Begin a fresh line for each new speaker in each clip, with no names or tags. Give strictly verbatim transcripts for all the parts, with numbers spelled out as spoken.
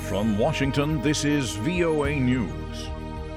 From Washington, this is V O A News.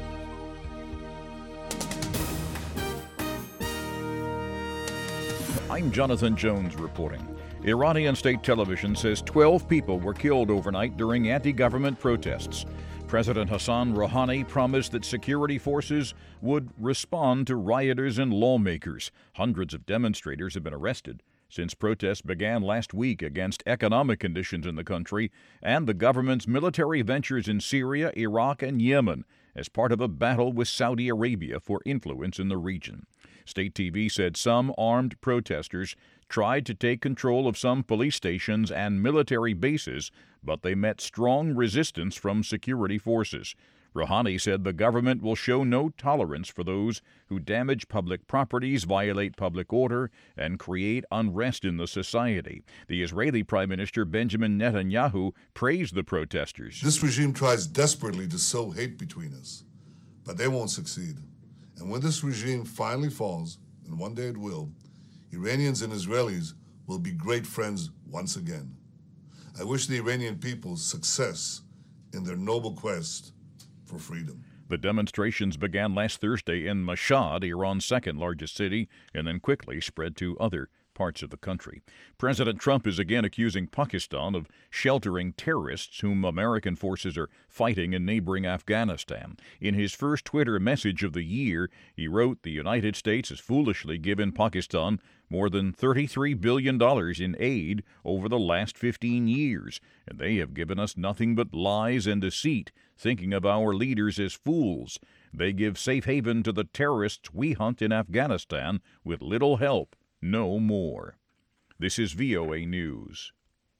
I'm Jonathan Jones reporting. Iranian state television says twelve people were killed overnight during anti-government protests. President Hassan Rouhani promised that security forces would respond to rioters and lawmakers. Hundreds of demonstrators have been arrested since protests began last week against economic conditions in the country and the government's military ventures in Syria, Iraq, and Yemen as part of a battle with Saudi Arabia for influence in the region. State T V said some armed protesters tried to take control of some police stations and military bases, but they met strong resistance from security forces. Rouhani said the government will show no tolerance for those who damage public properties, violate public order, and create unrest in the society. The Israeli Prime Minister Benjamin Netanyahu praised the protesters.
This regime tries desperately to sow hate between us, but they won't succeed. And when this regime finally falls, and one day it will, Iranians and Israelis will be great friends once again. I wish the Iranian people success in their noble quest for freedom.
The demonstrations began last Thursday in Mashhad, Iran's second largest city, and then quickly spread to other parts of the country. President Trump is again accusing Pakistan of sheltering terrorists whom American forces are fighting in neighboring Afghanistan. In his first Twitter message of the year, he wrote the United States has foolishly given Pakistan more than thirty-three billion dollars in aid over the last fifteen years, and they have given us nothing but lies and deceit, thinking of our leaders as fools. They give safe haven to the terrorists we hunt in Afghanistan with little help. No more. This is V O A News.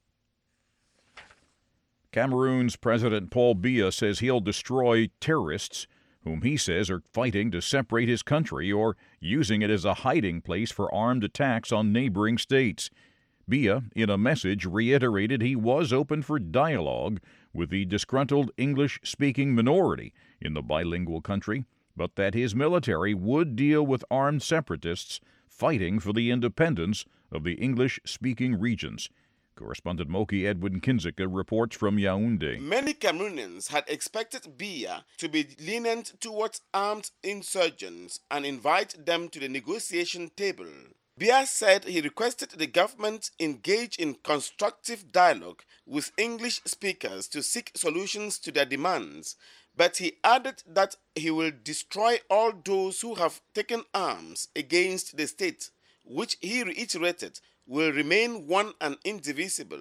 Cameroon's President Paul Biya says he'll destroy terrorists whom he says are fighting to separate his country or using it as a hiding place for armed attacks on neighboring states. Biya, in a message, reiterated he was open for dialogue with the disgruntled English-speaking minority in the bilingual country, but that his military would deal with armed separatists fighting for the independence of the English-speaking regions. Correspondent Moki Edwin Kinzika reports from Yaoundé.
Many Cameroonians had expected Biya to be lenient towards armed insurgents and invite them to the negotiation table. Biya said he requested the government engage in constructive dialogue with English speakers to seek solutions to their demands, but he added that he will destroy all those who have taken arms against the state, which he reiterated will remain one and indivisible.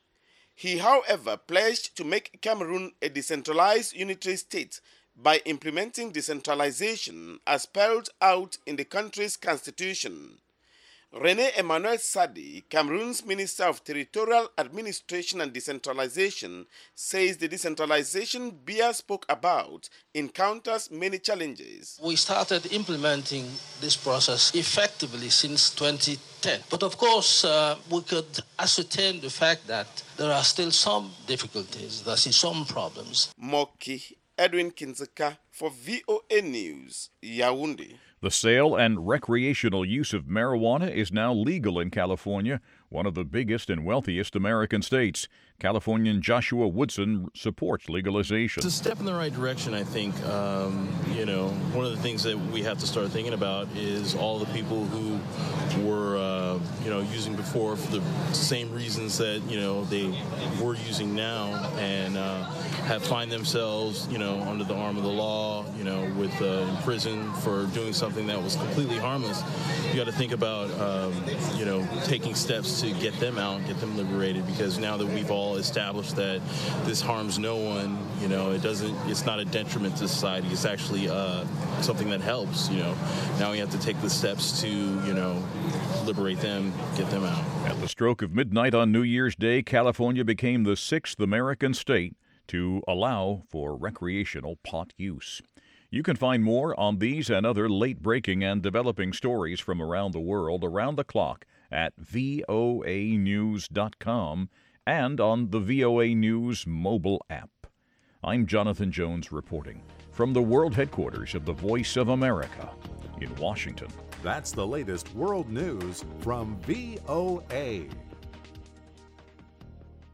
He, however, pledged to make Cameroon a decentralized unitary state by implementing decentralization as spelled out in the country's constitution. René Emmanuel Sadi, Cameroon's Minister of Territorial Administration and Decentralization, says the decentralization Biya spoke about encounters many challenges.
We started implementing this process effectively since twenty ten. But of course, uh, we could ascertain the fact that there are still some difficulties, there are some problems.
Moki Edwin Kinzika for V O A News, Yaoundé.
The sale and recreational use of marijuana is now legal in California, one of the biggest and wealthiest American states. Californian Joshua Woodson supports legalization.
It's a step in the right direction, I think. Um, you know, one of the things that we have to start thinking about is all the people who were, uh, you know, using before for the same reasons that, you know, they were using now and uh, have find themselves, you know, under the arm of the law, you know, with uh, in prison for doing something that was completely harmless. You got to think about, um, you know, taking steps to get them out, get them liberated, because now that we've all established that this harms no one, you know, it doesn't, it's not a detriment to society, it's actually uh, something that helps, you know. Now we have to take the steps to, you know, liberate them, get them out.
At the stroke of midnight on New Year's Day, California became the sixth American state to allow for recreational pot use. You can find more on these and other late-breaking and developing stories from around the world around the clock at V O A news dot com and on the V O A News mobile app. I'm Jonathan Jones reporting from the world headquarters of the Voice of America in Washington.
That's the latest world news from V O A.